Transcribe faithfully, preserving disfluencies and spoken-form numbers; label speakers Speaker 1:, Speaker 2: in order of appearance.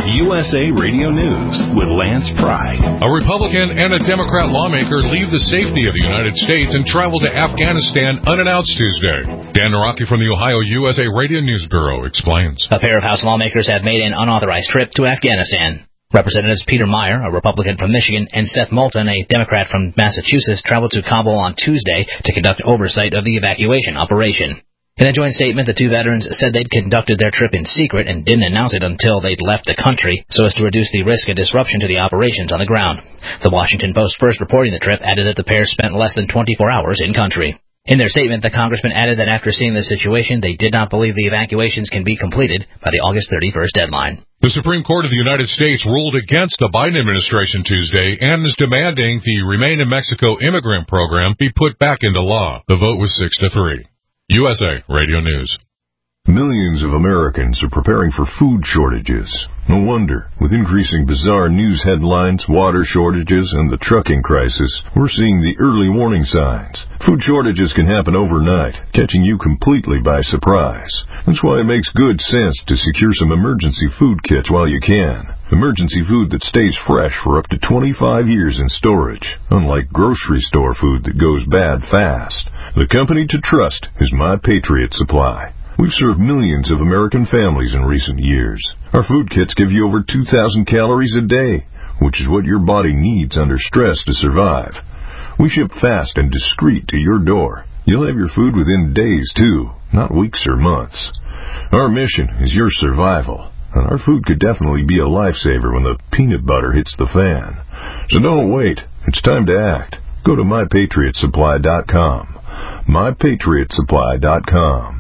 Speaker 1: U S A Radio News with Lance Pride.
Speaker 2: A Republican and a Democrat lawmaker leave the safety of the United States and travel to Afghanistan unannounced Tuesday. Dan Naraki from the Ohio U S A Radio News Bureau explains.
Speaker 3: A pair of House lawmakers have made an unauthorized trip to Afghanistan. Representatives Peter Meyer, a Republican from Michigan, and Seth Moulton, a Democrat from Massachusetts, traveled to Kabul on Tuesday to conduct oversight of the evacuation operation. In a joint statement, the two veterans said they'd conducted their trip in secret and didn't announce it until they'd left the country so as to reduce the risk of disruption to the operations on the ground. The Washington Post, first reporting the trip, added that the pair spent less than twenty-four hours in country. In their statement, the congressman added that after seeing the situation, they did not believe the evacuations can be completed by the August thirty-first deadline.
Speaker 2: The Supreme Court of the United States ruled against the Biden administration Tuesday and is demanding the Remain in Mexico immigrant program be put back into law. The vote was six to three. U S A Radio News.
Speaker 4: Millions of Americans are preparing for food shortages. No wonder. With increasing bizarre news headlines, water shortages, and the trucking crisis, we're seeing the early warning signs. Food shortages can happen overnight, catching you completely by surprise. That's why it makes good sense to secure some emergency food kits while you can. Emergency food that stays fresh for up to twenty-five years in storage, unlike grocery store food that goes bad fast. The company to trust is My Patriot Supply. We've served millions of American families in recent years. Our food kits give you over two thousand calories a day, which is what your body needs under stress to survive. We ship fast and discreet to your door. You'll have your food within days, too, not weeks or months. Our mission is your survival, and our food could definitely be a lifesaver when the peanut butter hits the fan. So don't wait. It's time to act. Go to my patriot supply dot com. my patriot supply dot com.